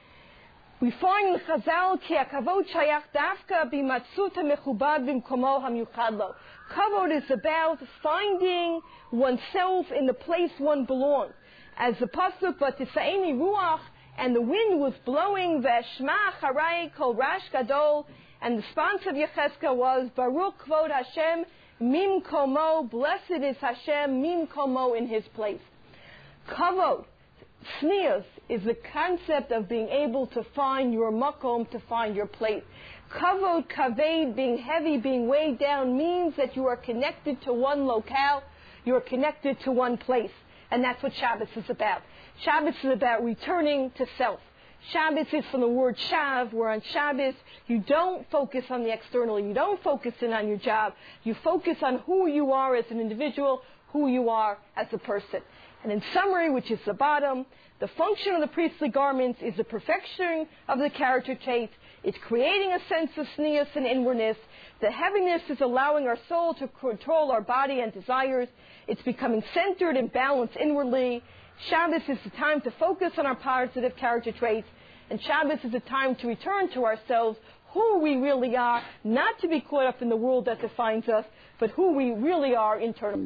[SPEAKER 1] we find in Chazal, ki hakavod shayach dafka b'matzut ha'mechubad b'mkomo ha'miyuchad lo. Kavod is about finding oneself in the place one belongs. As the pasuk, v'tisaini ruach, and the wind was blowing, v'eshma charai kol rash gadol, and the response of Yechezkel was, Baruch kvod Hashem mim komo, blessed is Hashem mim komo, in His place. Kavod, tznius, is the concept of being able to find your makom, to find your place. Kavod, kaved, being heavy, being weighed down, means that you are connected to one locale, you are connected to one place. And that's what Shabbos is about. Shabbos is about returning to self. Shabbos is from the word shav, where on Shabbos you don't focus on the external, you don't focus in on your job, you focus on who you are as an individual, who you are as a person. And in summary, which is the bottom, the function of the priestly garments is the perfecting of the character traits. It's creating a sense of tznius and inwardness. The heaviness is allowing our soul to control our body and desires. It's becoming centered and balanced inwardly. Shabbos is the time to focus on our positive character traits. And Shabbos is a time to return to ourselves, who we really are, not to be caught up in the world that defines us, but who we really are internally.